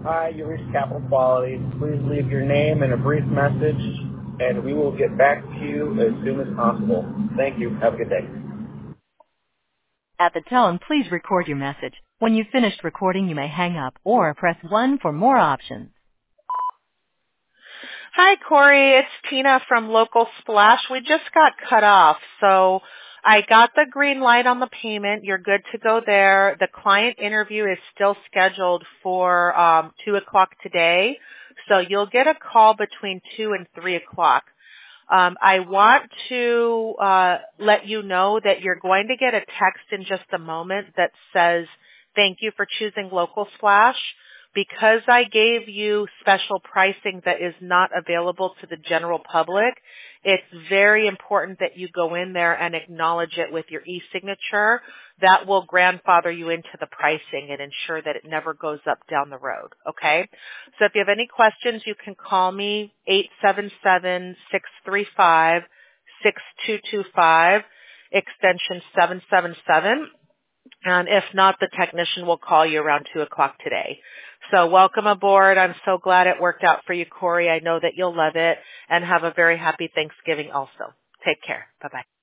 Hi, you reached Capital Quality. Please leave your name and a brief message, and we will get back to you as soon as possible. Thank you. Have a good day. At the tone, please record your message. When you've finished recording, you may hang up or press 1 for more options. Hi, Corey. It's Tina from Local Splash. We just got cut off, so I got the green light on the payment. You're good to go there. The client interview is still scheduled for 2 o'clock today, so you'll get a call between 2 and 3 o'clock. I want to let you know that you're going to get a text in just a moment that says, "Thank you for choosing Local Splash." Because I gave you special pricing that is not available to the general public, it's very important that you go in there and acknowledge it with your e-signature. That will grandfather you into the pricing and ensure that it never goes up down the road, okay? So if you have any questions, you can call me 877-635-6225, extension 777. And if not, the technician will call you around 2 o'clock today. So welcome aboard. I'm so glad it worked out for you, Corey. I know that you'll love it, and have a very happy Thanksgiving also. Take care. Bye-bye.